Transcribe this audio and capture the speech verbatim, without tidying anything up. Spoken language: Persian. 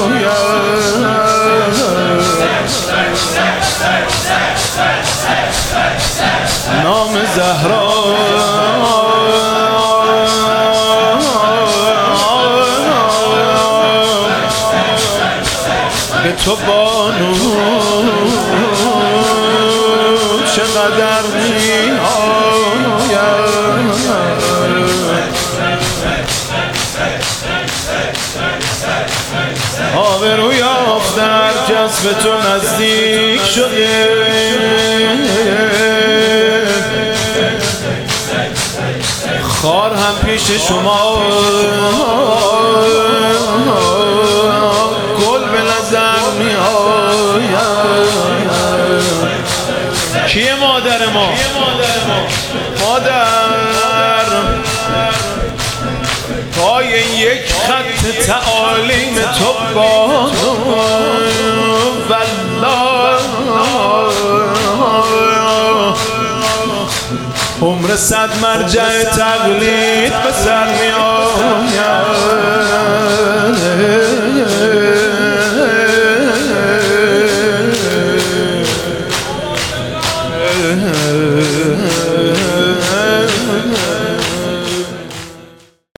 نام زهرا به تو بانو چقدر می آید آبرو یافته هر کس به تو نزدیک شده خار هم پیش شما گل به نظر می آید کیه مادر ما؟ مادر پای یک خط تعالیم تو باد والله عمر صد مرجع تقلید به سر می آید